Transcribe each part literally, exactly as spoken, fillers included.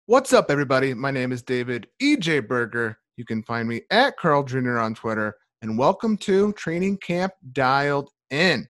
What's up, everybody? My name is David E J Berger. You can find me at Carl Junior on Twitter. And welcome to Training Camp Dialed In.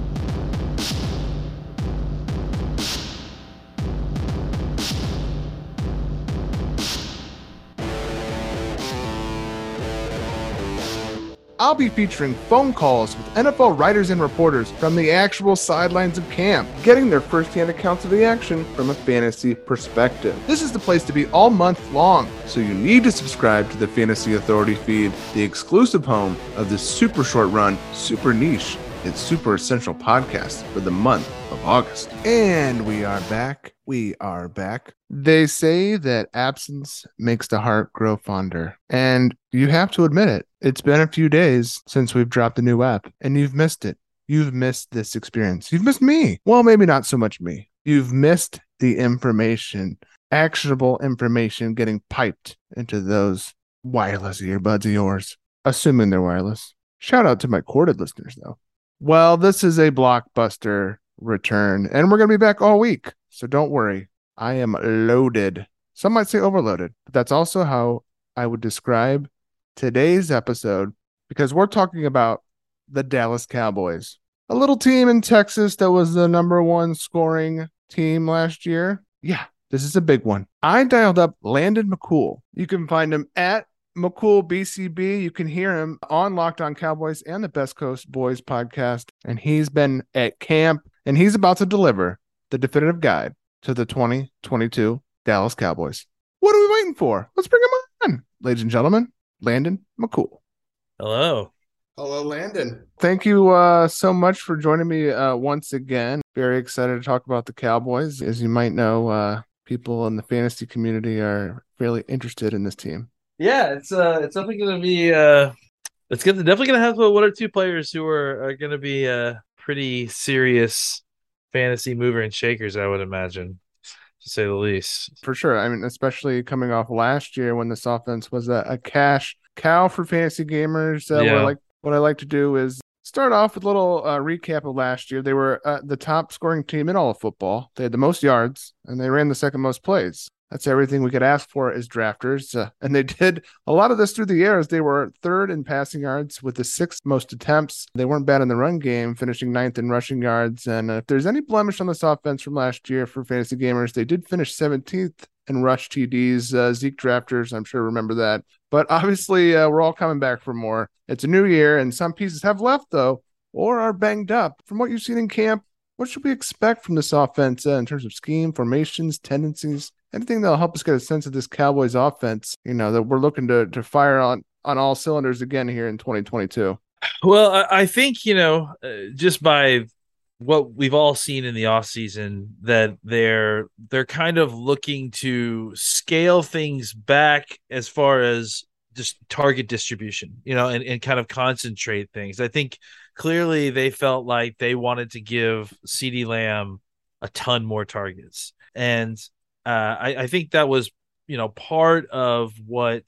I'll be featuring phone calls with N F L writers and reporters from the actual sidelines of camp, getting their firsthand accounts of the action from a fantasy perspective. This is the place to be all month long, so you need to subscribe to the Fantasy Authority feed, the exclusive home of this super short run, super niche, and super essential podcast for the month of August. And we are back. We are back. They say that absence makes the heart grow fonder. And you have to admit it. It's been a few days since we've dropped a new app, and you've missed it. You've missed this experience. You've missed me. Well, maybe not so much me. You've missed the information, actionable information getting piped into those wireless earbuds of yours, assuming they're wireless. Shout out to my corded listeners, though. Well, this is a blockbuster return, and we're going to be back all week. So don't worry. I am loaded. Some might say overloaded, but that's also how I would describe today's episode, because we're talking about the Dallas Cowboys, a little team in Texas that was the number one scoring team last year. Yeah, this is a big one. I dialed up Landon McCool. You can find him at McCool B C B. You can hear him on Locked On Cowboys and the Best Coast Boys podcast. And he's been at camp, and he's about to deliver the definitive guide to the twenty twenty-two Dallas Cowboys. What are we waiting for? Let's bring him on, ladies and gentlemen. Landon McCool. Hello. Hello, Landon. Thank you uh, so much for joining me uh, once again. Very excited to talk about the Cowboys. As you might know, uh, people in the fantasy community are fairly interested in this team. Yeah, it's uh, it's definitely going to be uh, it's gonna definitely going to have one or two players who are, are going to be uh, pretty serious fantasy mover and shakers, I would imagine, to say the least. For sure. I mean, especially coming off last year when this offense was a, a cash cow for fantasy gamers. Uh, yeah. What I like, what I like to do is start off with a little uh, recap of last year. They were uh, the top scoring team in all of football. They had the most yards, and they ran the second most plays. That's everything we could ask for as drafters. Uh, and they did a lot of this through the years. They were third in passing yards with the sixth most attempts. They weren't bad in the run game, finishing ninth in rushing yards. And uh, if there's any blemish on this offense from last year for fantasy gamers, they did finish seventeenth in rush T Ds. Uh, Zeke drafters, I'm sure, remember that. But obviously, uh, we're all coming back for more. It's a new year, and some pieces have left, though, or are banged up. From what you've seen in camp, what should we expect from this offense uh, in terms of scheme, formations, tendencies? Anything that'll help us get a sense of this Cowboys offense, you know, that we're looking to to fire on, on all cylinders again here in twenty twenty-two. Well, I, I think, you know, uh, just by what we've all seen in the offseason, that they're they're kind of looking to scale things back as far as just target distribution, you know, and, and kind of concentrate things. I think clearly they felt like they wanted to give CeeDee Lamb a ton more targets. And Uh, I, I think that was, you know, part of what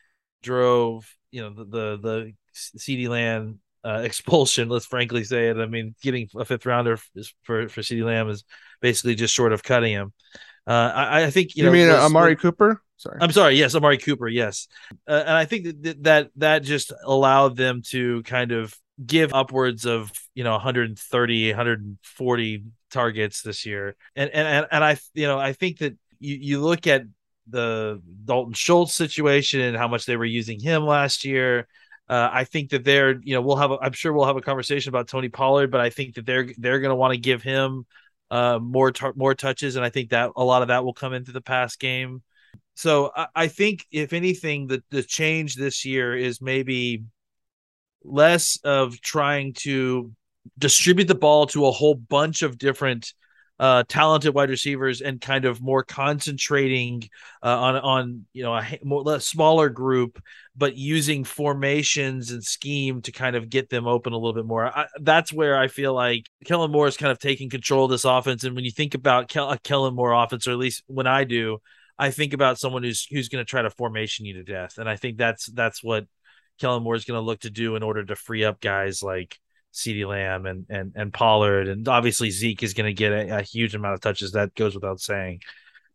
drove, you know, the the, the CeeDee Lamb uh, expulsion. Let's frankly say it. I mean, getting a fifth rounder for for CeeDee Lamb is basically just short of cutting him. Uh, I, I think you, you know, mean was, Amari was, Cooper? Sorry, I'm sorry. Yes, Amari Cooper. Yes, uh, and I think that, that that just allowed them to kind of give upwards of, you know, one thirty, one forty targets this year, and and and I you know I think that. You, you look at the Dalton Schultz situation and how much they were using him last year. Uh, I think that they're, you know, we'll have, a, I'm sure we'll have a conversation about Tony Pollard, but I think that they're, they're going to want to give him uh, more, tar- more touches. And I think that a lot of that will come into the pass game. So I, I think if anything, the, the change this year is maybe less of trying to distribute the ball to a whole bunch of different Uh, talented wide receivers and kind of more concentrating uh, on on you know a more less smaller group, but using formations and scheme to kind of get them open a little bit more. I, that's where I feel like Kellen Moore is kind of taking control of this offense. And when you think about Kel- a Kellen Moore offense, or at least when I do, I think about someone who's who's going to try to formation you to death. And I think that's that's what Kellen Moore is going to look to do in order to free up guys like CeeDee Lamb and and and Pollard, and obviously Zeke is going to get a, a huge amount of touches. That goes without saying.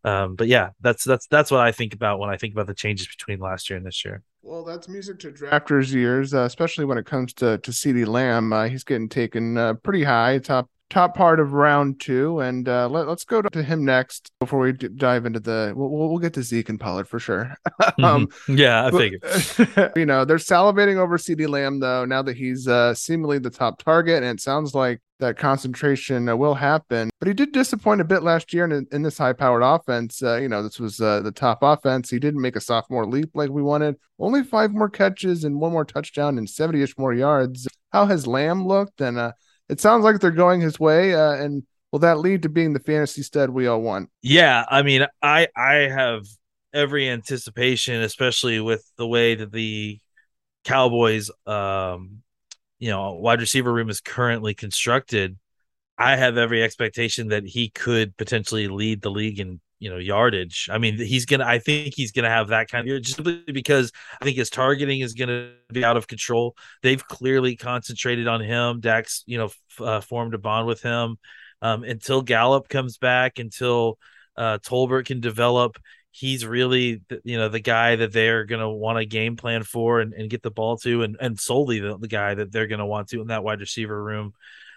Um, but yeah, that's that's that's what I think about when I think about the changes between last year and this year. Well, that's music to drafters' ears, uh, especially when it comes to to CeeDee Lamb. Uh, he's getting taken uh, pretty high, top top part of round two, and uh, let, let's go to him next before we d- dive into the. We'll, we'll get to Zeke and Pollard for sure. um, Yeah, I but figured. you know they're salivating over CeeDee Lamb though. Now that he's uh, seemingly the top target, and it sounds like that concentration uh, will happen. But he did disappoint a bit last year in, in this high-powered offense. Uh, you know, this was uh, the top offense. He didn't make a sophomore leap like we wanted. Only five more catches and one more touchdown and seventy-ish more yards. How has Lamb looked? And uh, it sounds like they're going his way. Uh, and will that lead to being the fantasy stud we all want? Yeah, I mean, I I have every anticipation, especially with the way that the Cowboys, um, you know, wide receiver room is currently constructed. I have every expectation that he could potentially lead the league in, you know, yardage. I mean, he's gonna. I think he's gonna have that kind of, just because I think his targeting is gonna be out of control. They've clearly concentrated on him. Dax, you know, f- uh, formed a bond with him. Um, until Gallup comes back, until uh, Tolbert can develop, he's really, you know, the guy that they're going to want a game plan for and, and get the ball to, and, and solely the, the guy that they're going to want to in that wide receiver room.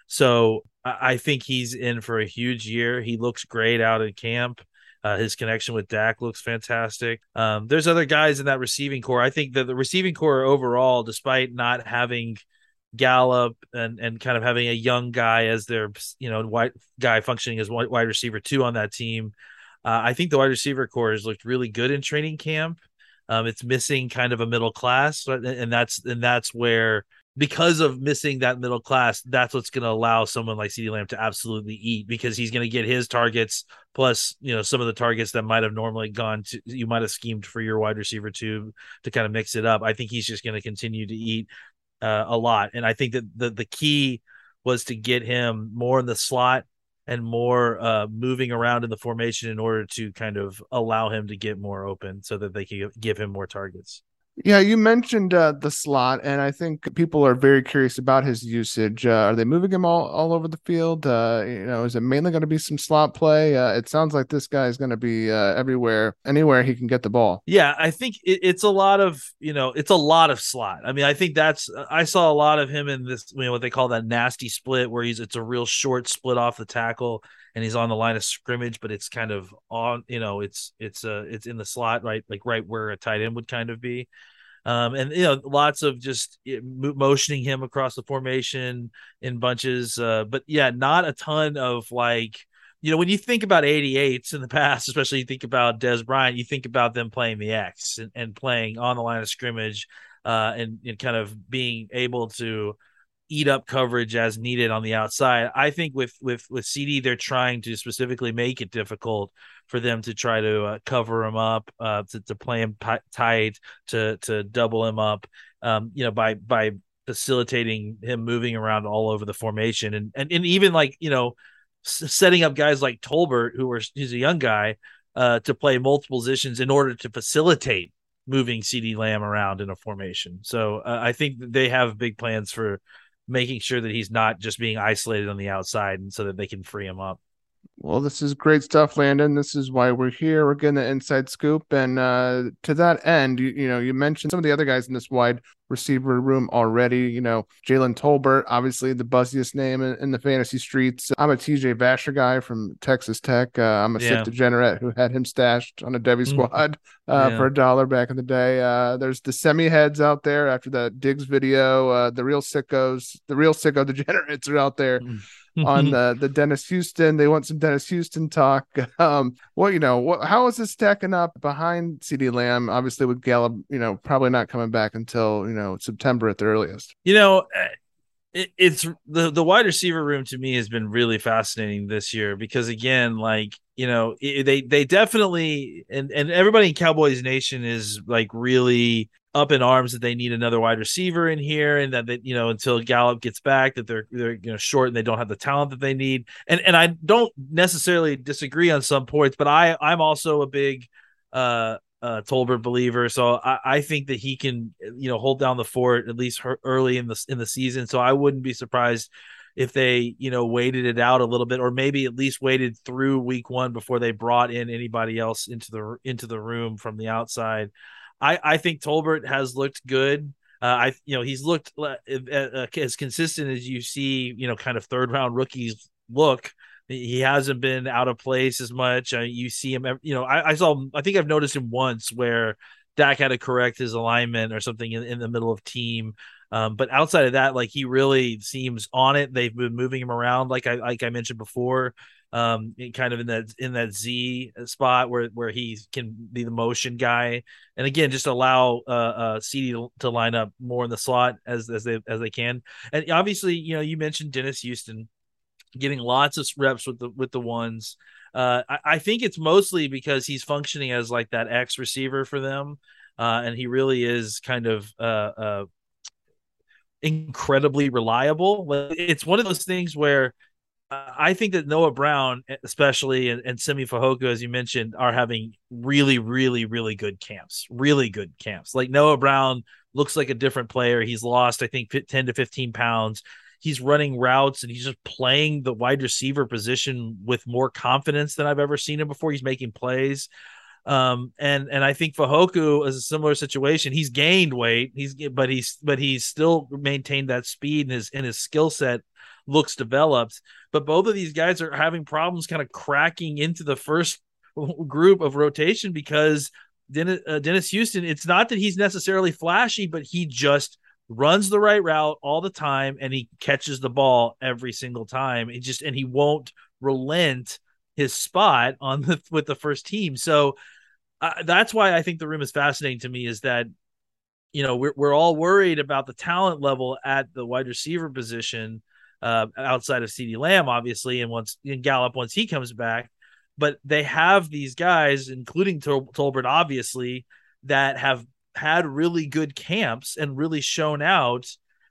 So I, I think he's in for a huge year. He looks great out in camp. Uh, his connection with Dak looks fantastic. Um, there's other guys in that receiving core. I think that the receiving core overall, despite not having Gallup and and kind of having a young guy as their, you know, white guy functioning as wide receiver two on that team, uh, I think the wide receiver core has looked really good in training camp. Um, it's missing kind of a middle class, and that's and that's where, because of missing that middle class, that's what's going to allow someone like CeeDee Lamb to absolutely eat, because he's going to get his targets plus, you know, some of the targets that might have normally gone to, you might have schemed for your wide receiver two to kind of mix it up. I think he's just going to continue to eat uh, a lot. And I think that the, the key was to get him more in the slot and more uh, moving around in the formation in order to kind of allow him to get more open so that they can give him more targets. Yeah, you mentioned uh, the slot, and I think people are very curious about his usage. Uh, are they moving him all, all over the field? Uh, you know, is it mainly going to be some slot play? Uh, it sounds like this guy is going to be uh, everywhere, anywhere he can get the ball. Yeah, I think it, it's a lot of, you know, it's a lot of slot. I mean, I think that's, I saw a lot of him in this, you know, what they call that nasty split, where he's, it's a real short split off the tackle and he's on the line of scrimmage, but it's kind of on, you know, it's, it's, uh, it's in the slot, right? Like right where a tight end would kind of be. Um, and, you know, lots of just motioning him across the formation in bunches. Uh, but yeah, not a ton of like, you know, when you think about eighty-eights in the past, especially you think about Dez Bryant, you think about them playing the X and, and playing on the line of scrimmage uh, and, and kind of being able to eat up coverage as needed on the outside. I think with with with CeeDee, they're trying to specifically make it difficult for them to try to uh, cover him up, uh, to to play him p- tight, to to double him up, um, you know, by by facilitating him moving around all over the formation, and and, and even like, you know, s- setting up guys like Tolbert, who are he's a young guy, uh, to play multiple positions in order to facilitate moving CeeDee Lamb around in a formation. So uh, I think they have big plans for making sure that he's not just being isolated on the outside, and so that they can free him up. Well, this is great stuff, Landon. This is why we're here. We're getting the inside scoop. And uh, to that end, you, you know, you mentioned some of the other guys in this wide receiver room already. You know, Jalen Tolbert, obviously the buzziest name in, in the fantasy streets. I'm a T J Vasher guy from Texas Tech. Uh, I'm a Yeah. sick degenerate who had him stashed on a Devy squad uh, Yeah. for a dollar back in the day. Uh, there's the semi heads out there after that Diggs video. Uh, the real sickos, the real sicko degenerates are out there on the the Dennis Houston. They want some Dennis Houston talk. Um, well, you know, what, how is this stacking up behind CeeDee Lamb? Obviously, with Gallup, you know, probably not coming back until, you know, September at the earliest. You know, it, it's the the wide receiver room to me has been really fascinating this year, because again, like, you know, it, they they definitely, and and everybody in Cowboys Nation is like really up in arms that they need another wide receiver in here, and that, that you know, until Gallup gets back, that they're they're you know short and they don't have the talent that they need. And and I don't necessarily disagree on some points, but I I'm also a big uh uh Tolbert believer, so I, I think that he can, you know, hold down the fort at least early in the in the season. So I wouldn't be surprised if they, you know, waited it out a little bit, or maybe at least waited through week one before they brought in anybody else into the into the room from the outside. I, I think Tolbert has looked good. Uh, I, you know, he's looked uh, uh, as consistent as you see, you know, kind of third round rookies look. He hasn't been out of place as much. Uh, you see him, you know, I, I saw, I think I've noticed him once where Dak had to correct his alignment or something in, in the middle of team. Um, but outside of that, like he really seems on it. They've been moving him around, like I like I mentioned before, um, kind of in that in that Z spot where where he can be the motion guy, and again, just allow uh, uh C D to, to line up more in the slot as as they as they can. And obviously, you know, you mentioned Dennis Houston getting lots of reps with the with the ones. Uh, I, I think it's mostly because he's functioning as like that X receiver for them, uh, and he really is kind of uh, uh, incredibly reliable. It's one of those things where uh, I think that Noah Brown, especially, and, and Simi Fehoko, as you mentioned, are having really, really, really good camps. Really good camps. Like Noah Brown looks like a different player. He's lost, I think, ten to fifteen pounds. He's running routes and he's just playing the wide receiver position with more confidence than I've ever seen him before. He's making plays. Um, and, and I think Fehoko is a similar situation. He's gained weight. He's, but he's, but he's still maintained that speed, and his, and his skill set looks developed. But both of these guys are having problems kind of cracking into the first group of rotation because Dennis, uh, Dennis Houston, it's not that he's necessarily flashy, but he just runs the right route all the time, and he catches the ball every single time. It just, and he won't relent his spot on the with the first team. So uh, that's why I think the room is fascinating to me, is that, you know, we're we're all worried about the talent level at the wide receiver position uh, outside of CeeDee Lamb, obviously, and once in Gallup once he comes back. But they have these guys, including Tol- Tolbert, obviously, that have had really good camps and really shown out,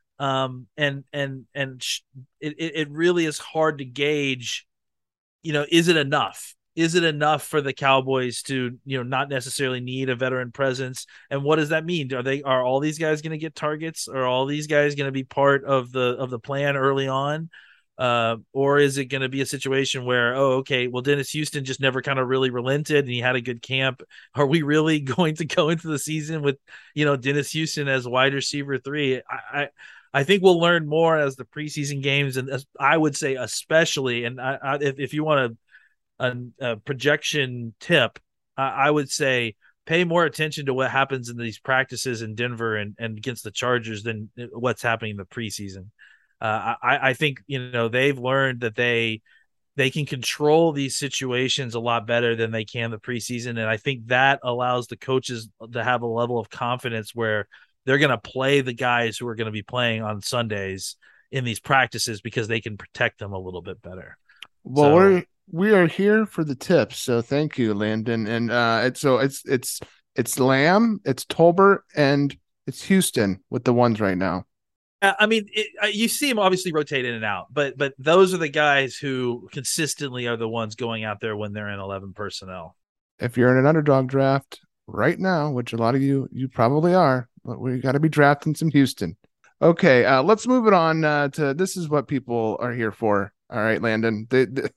um, and and and sh- it it really is hard to gauge. You know, is it enough? Is it enough for the Cowboys to, you know, not necessarily need a veteran presence? And what does that mean? Are they are all these guys going to get targets? Are all these guys going to be part of the of the plan early on? Uh, or is it going to be a situation where, oh, okay, well, Dennis Houston just never kind of really relented and he had a good camp. Are we really going to go into the season with, you know, Dennis Houston as wide receiver three? I, I, I think we'll learn more as the preseason games, and I would say especially, and I, I, if, if you want a, a, a projection tip, I, I would say pay more attention to what happens in these practices in Denver and, and against the Chargers than what's happening in the preseason. Uh, I, I think, you know, they've learned that they they can control these situations a lot better than they can the preseason, and I think that allows the coaches to have a level of confidence where they're going to play the guys who are going to be playing on Sundays in these practices because they can protect them a little bit better. Well, so, we're we are here for the tips, so thank you, Landon. And uh, it's so it's it's it's Lamb, it's Tolbert, and it's Houston with the ones right now. I mean, it, you see him obviously rotate in and out, but but those are the guys who consistently are the ones going out there when they're in eleven personnel. If you're in an underdog draft right now, which a lot of you you probably are, we got to be drafting some Houston. Okay, uh, let's move it on uh, to this is what people are here for. All right, Landon. They, they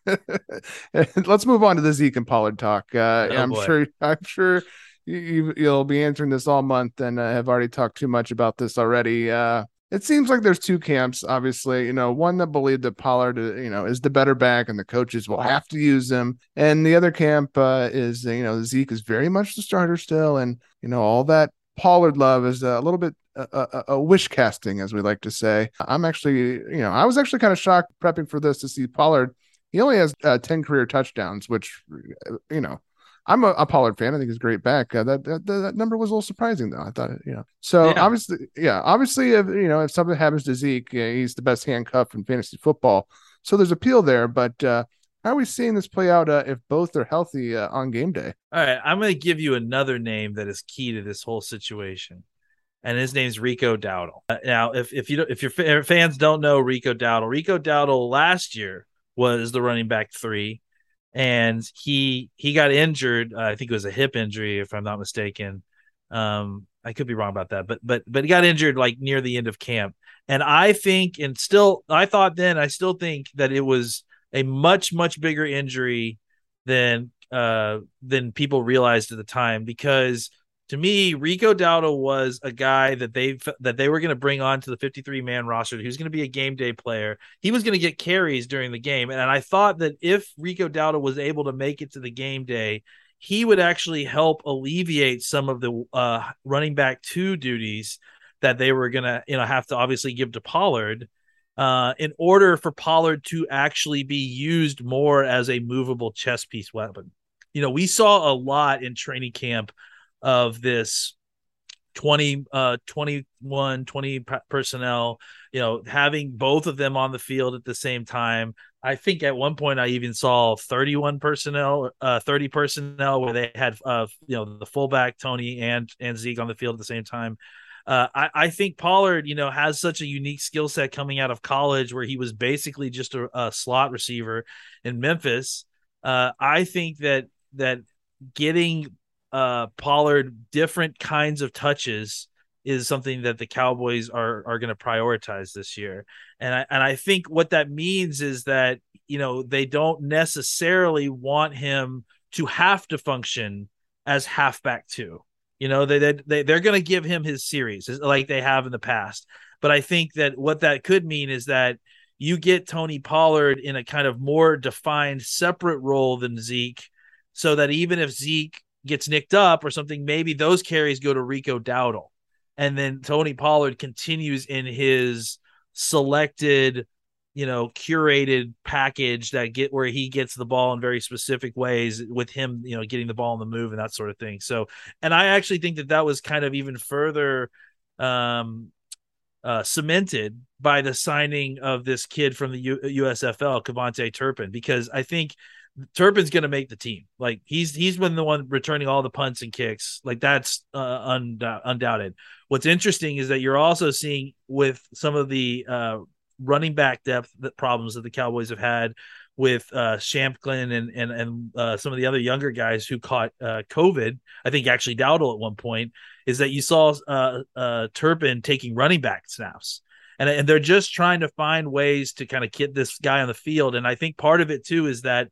let's move on to the Zeke and Pollard talk. Uh, Oh, I'm boy. sure. I'm sure you, you'll be answering this all month, and uh, have already talked too much about this already. Uh, It seems like there's two camps, obviously, you know, one that believed that Pollard, you know, is the better back and the coaches will have to use him. And the other camp uh, is, you know, Zeke is very much the starter still. And, you know, all that Pollard love is a little bit a, a, a wish casting, as we like to say. I'm actually, you know, I was actually kind of shocked prepping for this to see Pollard. He only has uh, ten career touchdowns, which, you know, I'm a, a Pollard fan. I think he's a great back. Uh, that, that that number was a little surprising, though. I thought, you know, so Yeah. obviously, yeah, obviously, if you know, if something happens to Zeke, yeah, he's the best handcuff in fantasy football. So there's appeal there. But uh, how are we seeing this play out uh, if both are healthy uh, on game day? All right, I'm going to give you another name that is key to this whole situation, and his name's Rico Dowdle. Uh, now, if if you don't, if your fans don't know Rico Dowdle, Rico Dowdle last year was the running back three. And he he got injured. Uh, I think it was a hip injury, if I'm not mistaken. Um, I could be wrong about that, but but but he got injured like near the end of camp. And I think, and still, I thought then, I still think that it was a much much bigger injury than uh than people realized at the time, because to me, Rico Dowdle was a guy that they that they were going to bring on to the fifty-three man roster. He was going to be a game day player. He was going to get carries during the game, and I thought that if Rico Dowdle was able to make it to the game day, he would actually help alleviate some of the uh, running back two duties that they were going to, you know, have to obviously give to Pollard, uh, in order for Pollard to actually be used more as a movable chess piece weapon. You know, we saw a lot in training camp of this twenty, uh, twenty-one, twenty personnel, you know, having both of them on the field at the same time. I think at one point I even saw thirty-one personnel, uh, thirty personnel where they had, uh, you know, the fullback Tony and and Zeke on the field at the same time. Uh, I, I think Pollard, you know, has such a unique skill set coming out of college where he was basically just a, a slot receiver in Memphis. Uh, I think that that getting uh, Pollard different kinds of touches is something that the Cowboys are are going to prioritize this year. And I and I think what that means is that, you know, they don't necessarily want him to have to function as halfback two. You know, they they they're going to give him his series like they have in the past. But I think that what that could mean is that you get Tony Pollard in a kind of more defined separate role than Zeke, so that even if Zeke gets nicked up or something, maybe those carries go to Rico Dowdle. And then Tony Pollard continues in his selected, you know, curated package that get where he gets the ball in very specific ways with him, you know, getting the ball on the move and that sort of thing. So, and I actually think that that was kind of even further um, uh, cemented by the signing of this kid from the U- USFL, Kevontae Turpin, because I think Turpin's going to make the team. Like he's he's been the one returning all the punts and kicks. Like that's uh, undou- undoubted. What's interesting is that you're also seeing with some of the uh, running back depth that problems that the Cowboys have had with uh, Shampklin and and and uh, some of the other younger guys who caught uh, COVID. I think actually Dowdle at one point, is that you saw uh, uh, Turpin taking running back snaps. And, and they're just trying to find ways to kind of get this guy on the field. And I think part of it too is that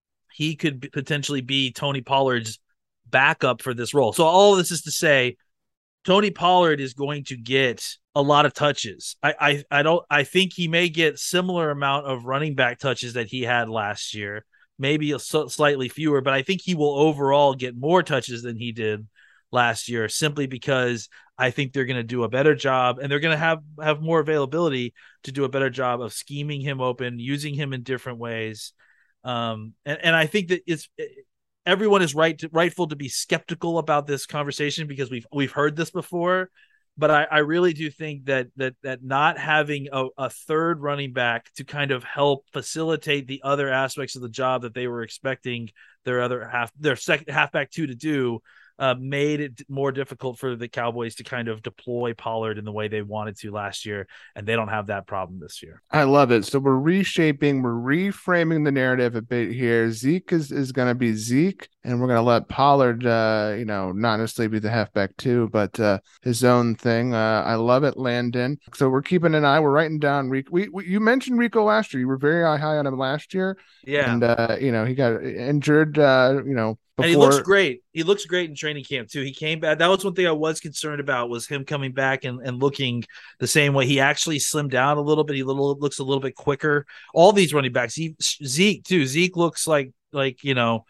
he could potentially be Tony Pollard's backup for this role. So all of this is to say, Tony Pollard is going to get a lot of touches. I, I, I don't, I think he may get similar amount of running back touches that he had last year, maybe a so, slightly fewer, but I think he will overall get more touches than he did last year, simply because I think they're going to do a better job and they're going to have, have more availability to do a better job of scheming him open, using him in different ways. Um, and, and I think that it's everyone is right to, rightful to be skeptical about this conversation because we've we've heard this before, but I, I really do think that that that not having a, a third running back to kind of help facilitate the other aspects of the job that they were expecting their other half their second halfback two to do uh, made it more difficult for the Cowboys to kind of deploy Pollard in the way they wanted to last year, and they don't have that problem this year. I love it. So we're reshaping, we're reframing the narrative a bit here. Zeke is, is going to be Zeke, and we're going to let Pollard, uh, you know, not necessarily be the halfback too, but uh, his own thing. Uh, I love it, Landon. So we're keeping an eye. We're writing down Rico. We, we you mentioned Rico last year. You were very high on him last year. Yeah, and uh, you know he got injured. Uh, you know. Before... And he looks great. He looks great in training camp too. He came back. That was one thing I was concerned about, was him coming back and, and looking the same way. He actually slimmed down a little bit. He little looks a little bit quicker. All these running backs, he, Zeke too. Zeke looks like like you know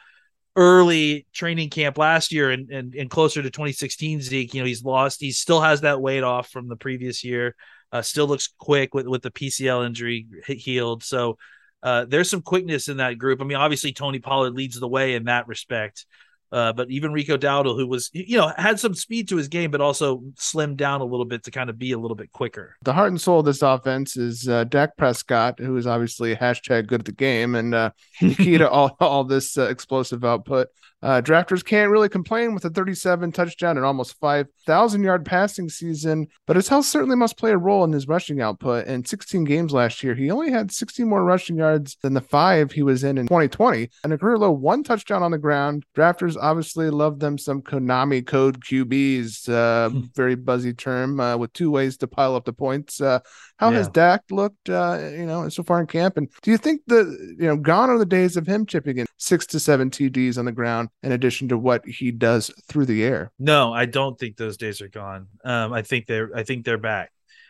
early training camp last year and, and and closer to twenty sixteen Zeke. You know, he's lost. He still has that weight off from the previous year. Uh, still looks quick with with the P C L injury healed. So. Uh, there's some quickness in that group. I mean, obviously Tony Pollard leads the way in that respect. Uh, but even Rico Dowdle, who was, you know, had some speed to his game, but also slimmed down a little bit to kind of be a little bit quicker. The heart and soul of this offense is uh, Dak Prescott, who is obviously hashtag good at the game and uh, the key to all, all this uh, explosive output. Uh, drafters can't really complain with a thirty-seven touchdown and almost five thousand yard passing season, but his health certainly must play a role in his rushing output. In sixteen games last year, he only had sixty more rushing yards than the five he was in in twenty twenty, and a career low one touchdown on the ground. Drafters obviously love them some Konami code Q Bs, uh, very buzzy term uh, with two ways to pile up the points. Uh, how has Yeah. Dak looked, uh, you know, so far in camp? And do you think the, you know, gone are the days of him chipping in six to seven T Ds on the ground in addition to what he does through the air? No, I don't think those days are gone. Um, I think they're I think they're back.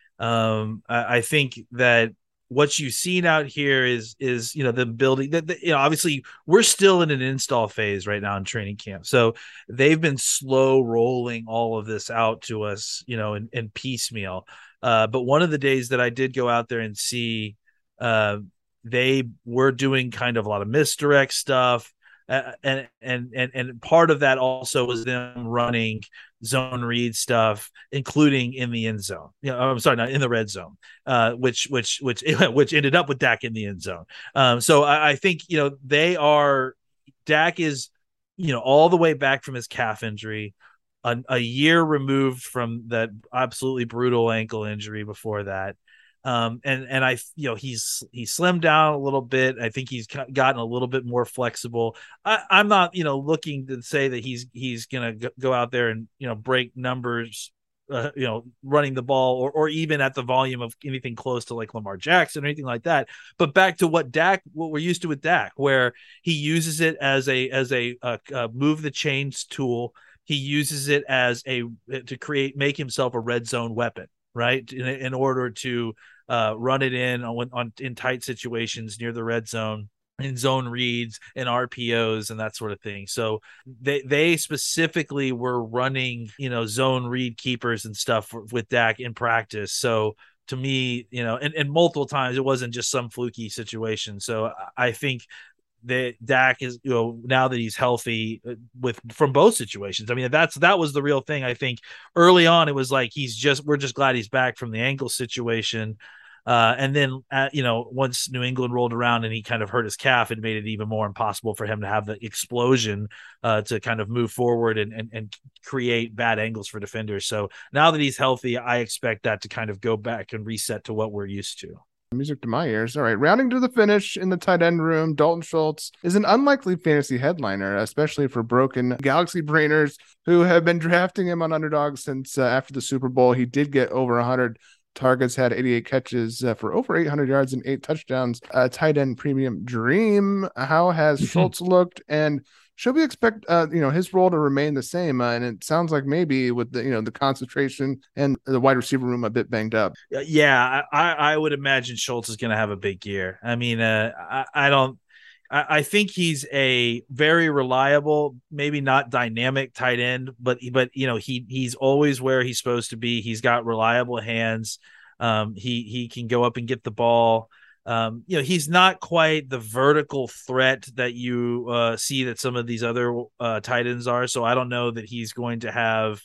Um, I, I think that what you've seen out here is is you know the building that you know obviously we're still in an install phase right now in training camp, so they've been slow rolling all of this out to us, you know, in, in piecemeal. Uh, but one of the days that I did go out there and see, uh, they were doing kind of a lot of misdirect stuff. Uh, and and and and part of that also was them running zone read stuff, including in the end zone. You know, I'm sorry, not in the red zone, uh, which which which which ended up with Dak in the end zone. Um, so I, I think you know they are. Dak is, you know, all the way back from his calf injury, a, a year removed from that absolutely brutal ankle injury before that. Um, and and I, you know, he's he's slimmed down a little bit. I think he's gotten a little bit more flexible. I, I'm not, you know, looking to say that he's he's gonna go out there and you know break numbers, uh, you know, running the ball or or even at the volume of anything close to like Lamar Jackson or anything like that. But back to what Dak, what we're used to with Dak, where he uses it as a as a, a, a move the chains tool. He uses it as a to create make himself a red zone weapon, right? In, in order to uh, run it in on, on in tight situations near the red zone, in zone reads and R P Os and that sort of thing. So they they specifically were running, you know, zone read keepers and stuff with Dak in practice. So to me, you know, and, and multiple times it wasn't just some fluky situation. So I think that Dak is, you know, now that he's healthy with from both situations. I mean, that's that was the real thing. I think early on it was like he's just we're just glad he's back from the ankle situation. Uh, and then, uh, you know, once New England rolled around and he kind of hurt his calf, it made it even more impossible for him to have the explosion uh, to kind of move forward and, and, and create bad angles for defenders. So now that he's healthy, I expect that to kind of go back and reset to what we're used to. Music to my ears. All right. Rounding to the finish in the tight end room, Dalton Schultz is an unlikely fantasy headliner, especially for broken Galaxy brainers who have been drafting him on underdog since uh, after the Super Bowl. He did get over one hundred targets, had eighty-eight catches uh, for over eight hundred yards and eight touchdowns. Uh, tight end premium dream. How has Schultz looked? And should we expect, uh, you know, his role to remain the same? Uh, and it sounds like maybe with the, you know, the concentration and the wide receiver room a bit banged up. Yeah, I, I would imagine Schultz is going to have a big year. I mean, uh, I, I don't, I, I think he's a very reliable, maybe not dynamic tight end, but, but, you know, he, he's always where he's supposed to be. He's got reliable hands. Um, he, he can go up and get the ball. Um, you know, he's not quite the vertical threat that you uh, see that some of these other uh, tight ends are. So I don't know that he's going to have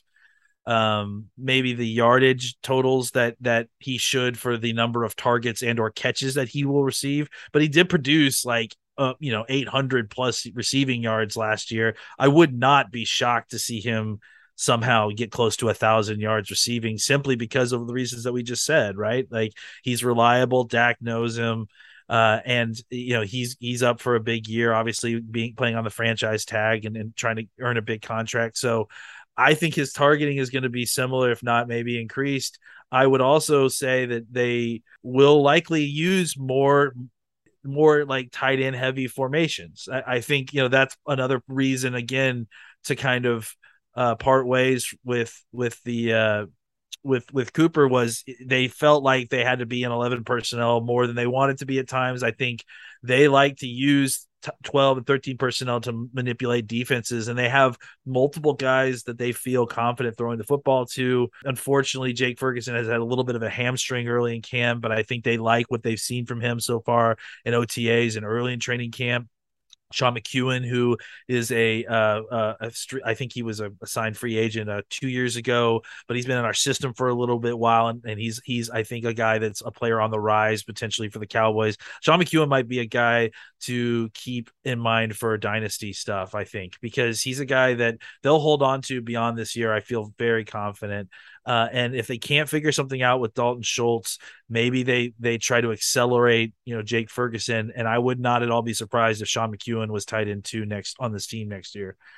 um, maybe the yardage totals that that he should for the number of targets and or catches that he will receive. But he did produce like uh, you know eight hundred plus receiving yards last year. I would not be shocked to see him somehow get close to a thousand yards receiving simply because of the reasons that we just said, right? Like he's reliable. Dak knows him. Uh, and you know, he's, he's up for a big year, obviously being playing on the franchise tag and, and trying to earn a big contract. So I think his targeting is going to be similar, if not maybe increased. I would also say that they will likely use more, more like tight end heavy formations. I, I think, you know, that's another reason again to kind of, Uh, part ways with with the uh, with with Cooper was they felt like they had to be in eleven personnel more than they wanted to be at times. I think they like to use t- twelve and thirteen personnel to manipulate defenses, and they have multiple guys that they feel confident throwing the football to. Unfortunately, Jake Ferguson has had a little bit of a hamstring early in camp, but I think they like what they've seen from him so far in O T As and early in training camp. Sean McEwen, who is a, uh, uh, a I think he was a, a signed free agent uh, two years ago, but he's been in our system for a little bit while, and, and he's he's I think a guy that's a player on the rise potentially for the Cowboys. Sean McEwen might be a guy to keep in mind for dynasty stuff, I think, because he's a guy that they'll hold on to beyond this year. I feel very confident. Uh, and if they can't figure something out with Dalton Schultz, maybe they they try to accelerate, you know, Jake Ferguson. And I would not at all be surprised if Sean McEwen was tight end two next on this team next year.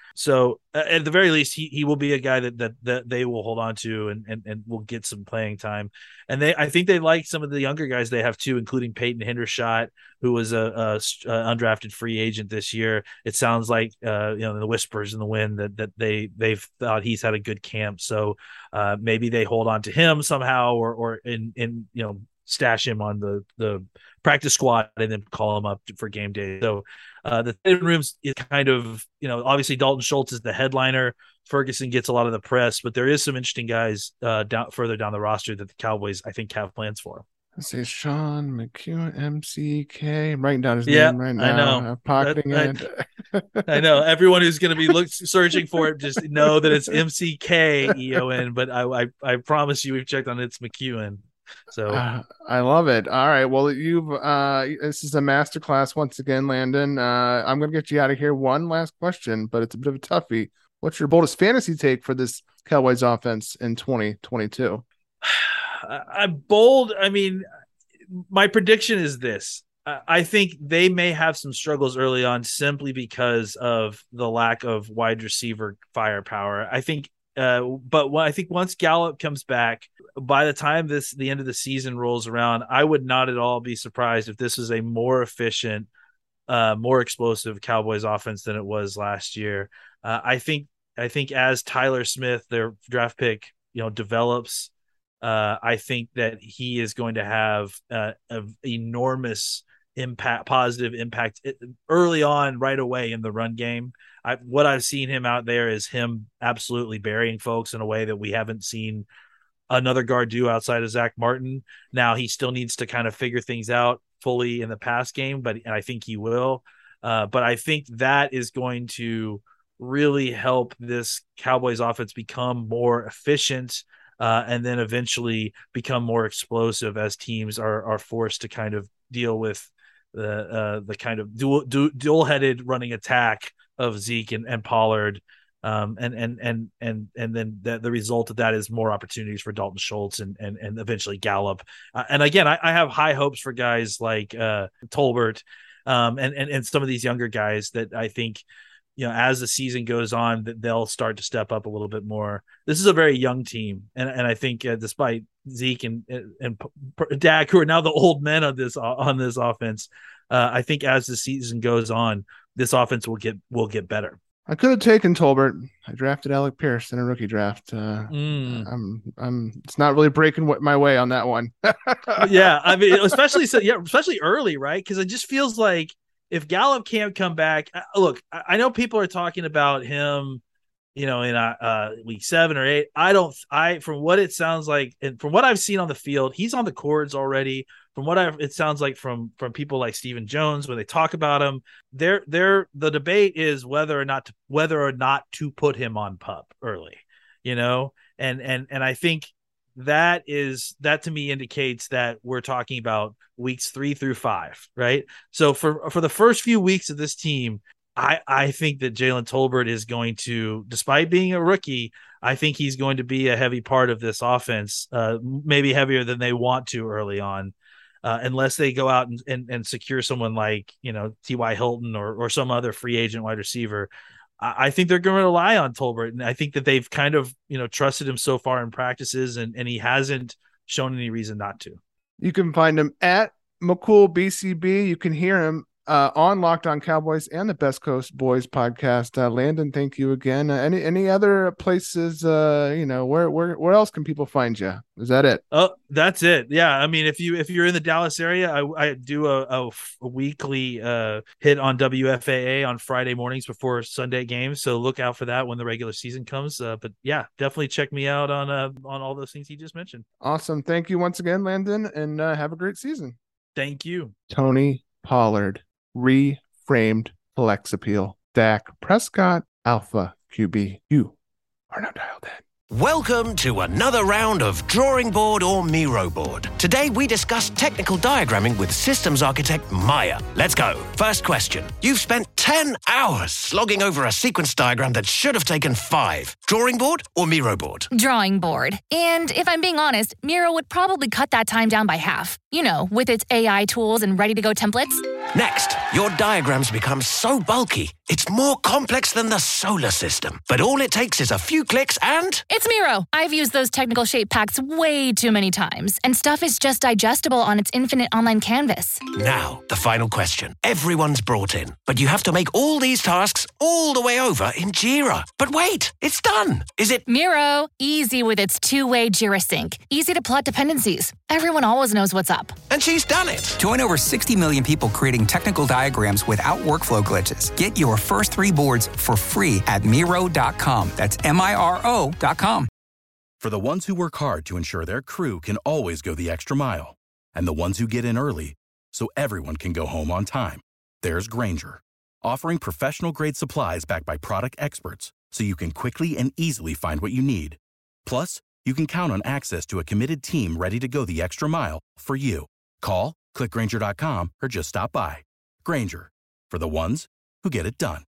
So uh, at the very least, he, he will be a guy that, that that they will hold on to and, and and will get some playing time. And they, I think they like some of the younger guys they have too, including Peyton Hendershot, who was a, a, a undrafted free agent this year. It sounds like uh, you know the whispers in the wind that that they they've thought he's had a good camp. So uh, maybe they hold on to him somehow, or or in in you know stash him on the the practice squad and then call him up for game day. So uh, the thin rooms is kind of, you know, obviously Dalton Schultz is the headliner. Ferguson gets a lot of the press, but there is some interesting guys uh, down further down the roster that the Cowboys, I think, have plans for. Let's say Sean McEwen, M C K. I'm writing down his yeah, name right now. I know. I'm pocketing that, it. I, I know. Everyone who's going to be look, searching for it, just know that it's M C K E O N, but I, I, I promise you we've checked on it's McEwen. So uh, I love it. All right. Well, you've uh this is a masterclass once again, Landon. Uh I'm gonna get you out of here. One last question, but it's a bit of a toughie. What's your boldest fantasy take for this Cowboys offense in twenty twenty-two? I'm bold. I mean, my prediction is this. I think they may have some struggles early on simply because of the lack of wide receiver firepower. I think Uh, but when, I think once Gallup comes back, by the time this the end of the season rolls around, I would not at all be surprised if this is a more efficient, uh, more explosive Cowboys offense than it was last year. Uh, I think I think as Tyler Smith, their draft pick, you know, develops, uh, I think that he is going to have uh, an enormous impact, positive impact early on, right away in the run game. I, what I've seen him out there is him absolutely burying folks in a way that we haven't seen another guard do outside of Zach Martin. Now he still needs to kind of figure things out fully in the pass game, but and I think he will. Uh, but I think that is going to really help this Cowboys offense become more efficient, uh, and then eventually become more explosive as teams are are forced to kind of deal with the uh, the kind of dual du- dual-headed running attack of Zeke and, and Pollard. Um, and, and, and, and, and then the, the result of that is more opportunities for Dalton Schultz and, and, and eventually Gallup. Uh, and again, I, I have high hopes for guys like uh, Tolbert um, and, and, and some of these younger guys that I think, you know, as the season goes on, that they'll start to step up a little bit more. This is a very young team. And, and I think uh, despite Zeke and, and, and Dak, who are now the old men on this, on this offense, uh, I think as the season goes on, this offense will get, will get better. I could have taken Tolbert. I drafted Alec Pierce in a rookie draft. Uh, mm. I'm, I'm. It's not really breaking my way on that one. Yeah, I mean, especially so, yeah, especially early, right? Because it just feels like if Gallup can't come back, uh, look, I, I know people are talking about him, you know, in uh, uh, week seven or eight. I don't. I from what it sounds like, and from what I've seen on the field, he's on the cords already. From what I, it sounds like from from people like Stephen Jones when they talk about him, they're they're the debate is whether or not to whether or not to put him on PUP early, you know, and and and I think that is that to me indicates that we're talking about weeks three through five, right? So for for the first few weeks of this team, I I think that Jalen Tolbert is going to, despite being a rookie, I think he's going to be a heavy part of this offense, uh, maybe heavier than they want to early on. Uh, unless they go out and, and, and secure someone like, you know, T Y Hilton or or some other free agent wide receiver, I, I think they're going to rely on Tolbert. And I think that they've kind of, you know, trusted him so far in practices, and, and he hasn't shown any reason not to. You can find him at McCool B C B. You can hear him uh, on Locked On Cowboys and the Best Coast Boys podcast. Uh, Landon, thank you again. Uh, any any other places, uh, you know, where where where else can people find you? Is that it? Oh, that's it. Yeah. I mean, if you, if you're in the Dallas area, I, I do a, a, a weekly uh, hit on W F A A on Friday mornings before Sunday games. So look out for that when the regular season comes. Uh, but yeah, definitely check me out on, uh, on all those things he just mentioned. Awesome. Thank you once again, Landon, and uh, have a great season. Thank you. Tony Pollard, reframed flex appeal. Dak Prescott, Alpha Q B. You are now dialed in. Welcome to another round of Drawing Board or Miro Board. Today we discuss technical diagramming with systems architect Maya. Let's go. First question. You've spent ten hours slogging over a sequence diagram that should have taken five. Drawing Board or Miro Board? Drawing Board. And if I'm being honest, Miro would probably cut that time down by half. You know, with its A I tools and ready-to-go templates. Next, your diagrams become so bulky, it's more complex than the solar system. But all it takes is a few clicks and... It's Miro. I've used those technical shape packs way too many times, and stuff is just digestible on its infinite online canvas. Now, the final question. Everyone's brought in, but you have to make all these tasks all the way over in Jira. But wait, it's done. Is it... Miro, easy with its two-way Jira sync. Easy to plot dependencies. Everyone always knows what's up. And she's done it. Join over sixty million people creating technical diagrams without workflow glitches. Get your first three boards for free at Miro dot com. That's M I R O dot com. For the ones who work hard to ensure their crew can always go the extra mile, and the ones who get in early so everyone can go home on time, there's Grainger, offering professional-grade supplies backed by product experts so you can quickly and easily find what you need. Plus, you can count on access to a committed team ready to go the extra mile for you. Call, click Grainger dot com, or just stop by. Grainger, for the ones who get it done.